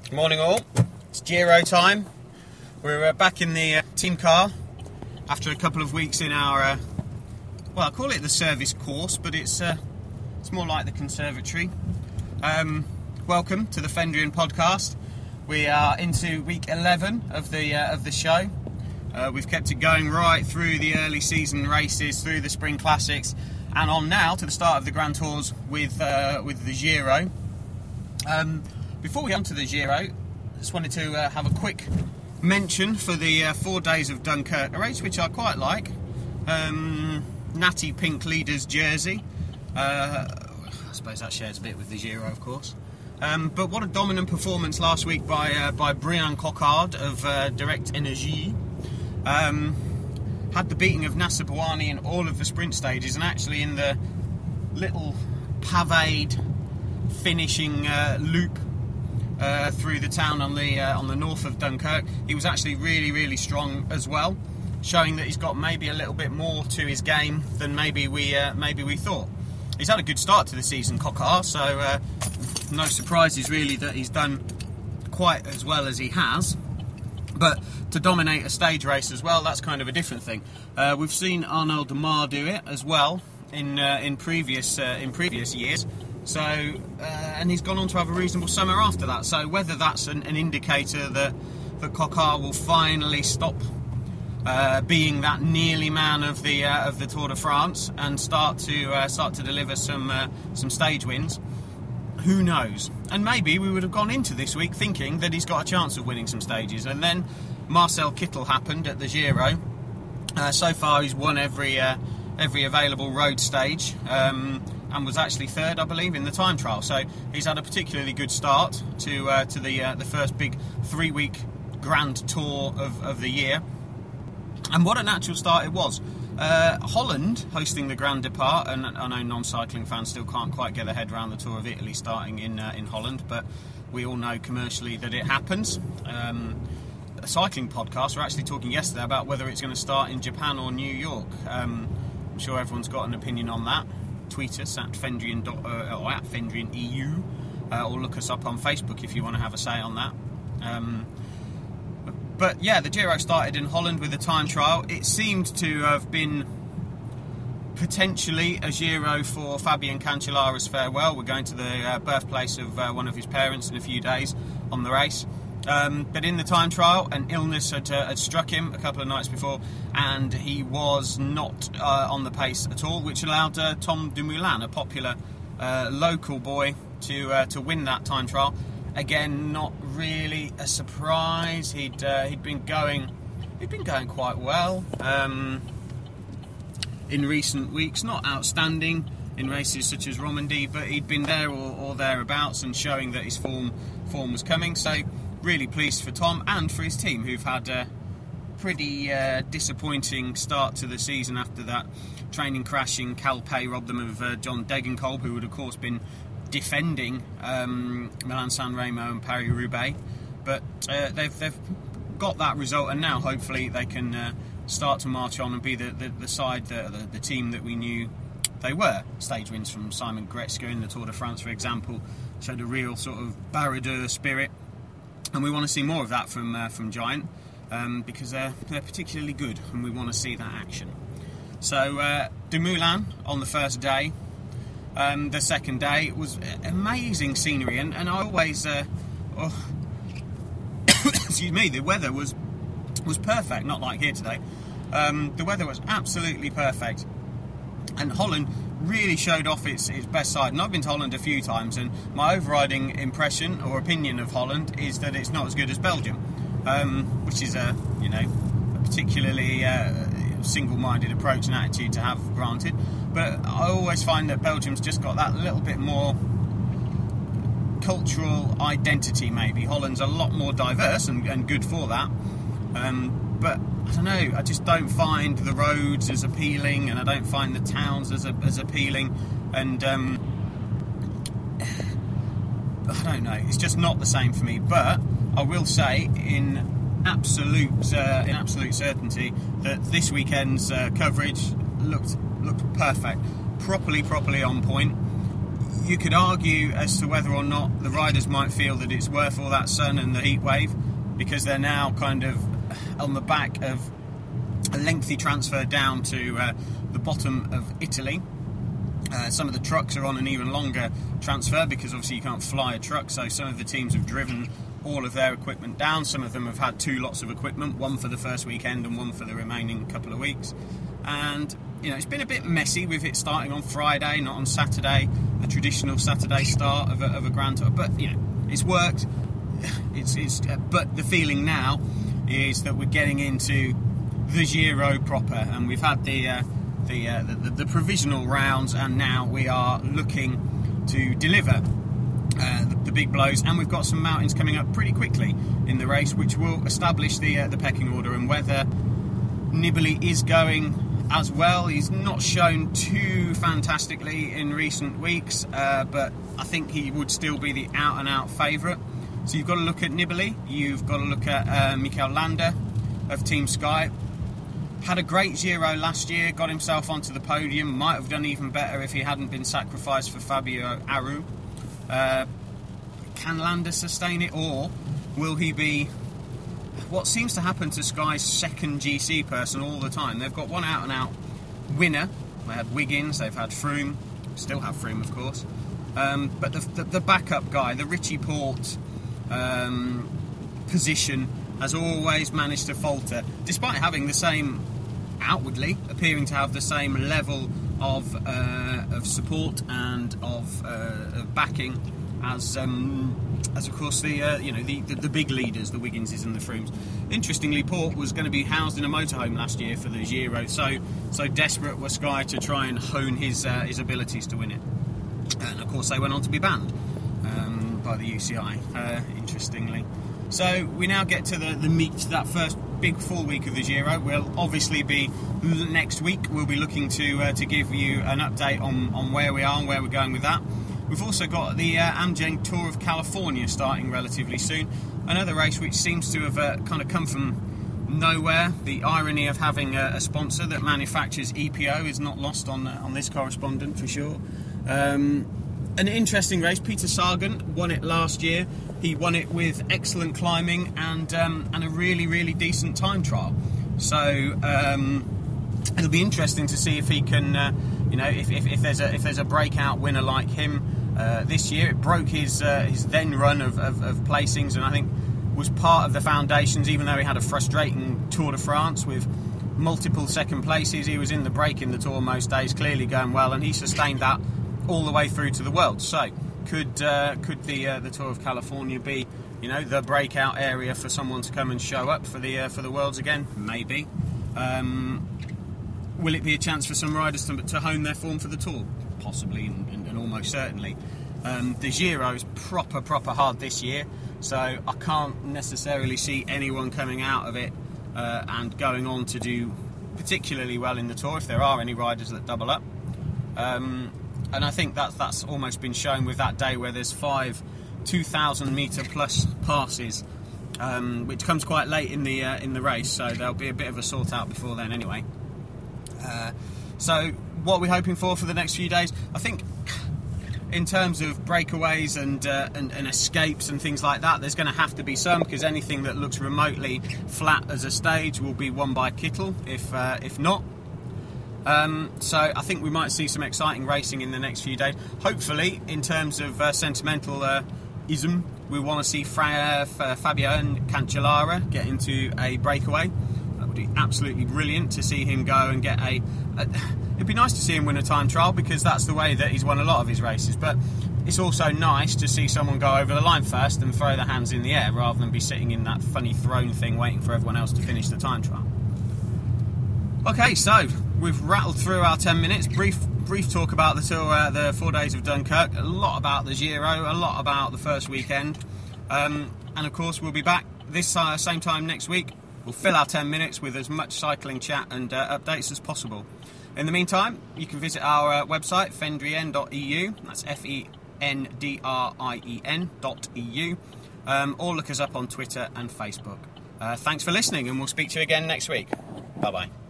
Morning all, it's Giro time. We're back in the team car after a couple of weeks in our, I call it the service course, but it's more like the conservatory. Welcome to the Fendrian podcast. We are into week 11 of the show. We've kept it going right through the early season races, through the spring classics, and on now to the start of the Grand Tours with the Giro. Before we get on to the Giro, I just wanted to have a quick mention for the 4 days of Dunkirk, a race which I quite like. Natty pink leader's jersey. I suppose that shares a bit with the Giro, of course. But what a dominant performance last week by Brian Coquard of Direct Energie. Had the beating of Nacer Bouhanni in all of the sprint stages, and actually in the little paved finishing loop through the town on the north of Dunkirk, he was actually really strong as well, showing that he's got maybe a little bit more to his game than maybe we thought. He's had a good start to the season, Coquard, so no surprises really that he's done quite as well as he has. But to dominate a stage race as well, that's kind of a different thing. We've seen Arnaud Démare do it as well in previous years. So, and he's gone on to have a reasonable summer after that. So whether that's an indicator that Coquard will finally stop being that nearly man of the Tour de France and start to deliver some stage wins, who knows? And maybe we would have gone into this week thinking that he's got a chance of winning some stages. And then Marcel Kittel happened at the Giro. So far, he's won every available road stage. And was actually third, I believe, in the time trial. So he's had a particularly good start to the first big 3-week Grand Tour of the year. And what a natural start it was. Holland hosting the Grand Depart, and I know non-cycling fans still can't quite get their head around the Tour of Italy starting in Holland, but we all know commercially that it happens. A cycling podcast were actually talking yesterday about whether it's going to start in Japan or New York. I'm sure everyone's got an opinion on that. Tweet us at Fendrian or at Fendrian EU, or look us up on Facebook if you want to have a say on that. But yeah, the Giro started in Holland with a time trial. It seemed to have been potentially a Giro for Fabian Cancellara's farewell. We're going to the birthplace of one of his parents in a few days on the race. But in the time trial, an illness had struck him a couple of nights before, and he was not on the pace at all, which allowed Tom Dumoulin, a popular local boy, to win that time trial. Again, not really a surprise. He'd been going quite well in recent weeks. Not outstanding in races such as Romandie, but he'd been there or thereabouts and showing that his form was coming. So really pleased for Tom and for his team, who've had a pretty disappointing start to the season after that training crash in Calpe robbed them of John Degenkolb, who would of course been defending Milan-San Remo and Paris-Roubaix. But they've got that result, and now hopefully they can start to march on and be the side, the team that we knew they were. Stage wins from Simon Gretzky in the Tour de France, for example, showed a real sort of baroudeur spirit. And we want to see more of that from Giant, because they're particularly good, and we want to see that action. So Dumoulin on the first day, the second day was amazing scenery, and I always, excuse me, the weather was perfect. Not like here today. The weather was absolutely perfect, and Holland really showed off its best side. And I've been to Holland a few times, and my overriding impression or opinion of Holland is that it's not as good as Belgium, which is a particularly single-minded approach and attitude to have, granted. But I always find that Belgium's just got that little bit more cultural identity, maybe. Holland's a lot more diverse and good for that. But I don't know, I just don't find the roads as appealing, and I don't find the towns as appealing, and I don't know, it's just not the same for me. But I will say in absolute certainty that this weekend's coverage looked perfect, properly on point. you could argue as to whether or not the riders might feel that it's worth all that sun and the heat wave, because they're now kind of on the back of a lengthy transfer down to the bottom of Italy. Some of the trucks are on an even longer transfer because obviously you can't fly a truck, so some of the teams have driven all of their equipment down. Some of them have had 2 lots of equipment, one for the first weekend and one for the remaining couple of weeks. And it's been a bit messy with it starting on Friday, not on Saturday, a traditional Saturday start of a Grand Tour. But it's worked. But the feeling now is that we're getting into the Giro proper, and we've had the provisional rounds, and now we are looking to deliver the big blows, and we've got some mountains coming up pretty quickly in the race, which will establish the pecking order. And whether Nibali is going as well, he's not shown too fantastically in recent weeks, but I think he would still be the out-and-out favourite. So you've got to look at Nibali, you've got to look at Mikel Landa of Team Sky. Had a great Giro last year, got himself onto the podium, might have done even better if he hadn't been sacrificed for Fabio Aru. Can Landa sustain it, or will he be what seems to happen to Sky's second GC person all the time? They've got one out-and-out winner. They had Wiggins, they've had Froome, still have Froome of course, but the backup guy, the Richie Porte position, has always managed to falter, despite having the same, outwardly appearing to have the same level of support and of backing as of course the big leaders, the Wigginses and the Froomes. Interestingly, Porte was going to be housed in a motorhome last year for the Giro, so desperate was Sky to try and hone his abilities to win it, and of course they went on to be banned by the UCI, interestingly. So we now get to the meat, that first big full week of the Giro. We'll obviously be, next week, we'll be looking to give you an update on where we are and where we're going with that. We've also got the Amgen Tour of California starting relatively soon. Another race which seems to have kind of come from nowhere. The irony of having a sponsor that manufactures EPO is not lost on this correspondent for sure. An interesting race. Peter Sagan won it last year. He won it with excellent climbing and a really, really decent time trial. So it'll be interesting to see if he can, if there's a breakout winner like him this year. It broke his then run of placings, and I think was part of the foundations. Even though he had a frustrating Tour de France with multiple second places, he was in the break in the Tour most days, clearly going well, and he sustained that all the way through to the World. So could the Tour of California be the breakout area for someone to come and show up for the Worlds again? Maybe. Will it be a chance for some riders to hone their form for the Tour? Possibly, and almost certainly. The Giro is proper hard this year, so I can't necessarily see anyone coming out of it and going on to do particularly well in the Tour, if there are any riders that double up. And I think that's almost been shown with that day where there's 5 2,000 metre plus passes, which comes quite late in the race, so there'll be a bit of a sort out before then anyway. So what are we hoping for the next few days? I think in terms of breakaways and escapes and things like that, there's going to have to be some, because anything that looks remotely flat as a stage will be won by Kittel, if not. So I think we might see some exciting racing in the next few days. Hopefully, in terms of sentimentalism, we want to see Fabio and Cancellara get into a breakaway. That would be absolutely brilliant to see him go and get it'd be nice to see him win a time trial, because that's the way that he's won a lot of his races. But it's also nice to see someone go over the line first and throw their hands in the air, rather than be sitting in that funny throne thing waiting for everyone else to finish the time trial. Okay, so we've rattled through our 10 minutes. Brief talk about the Tour, the 4 days of Dunkirk. A lot about the Giro, a lot about the first weekend. And of course, we'll be back this same time next week. We'll fill our 10 minutes with as much cycling chat and updates as possible. In the meantime, you can visit our website, fendrien.eu. That's FENDRIEN.eu. Or look us up on Twitter and Facebook. Thanks for listening, and we'll speak to you again next week. Bye-bye.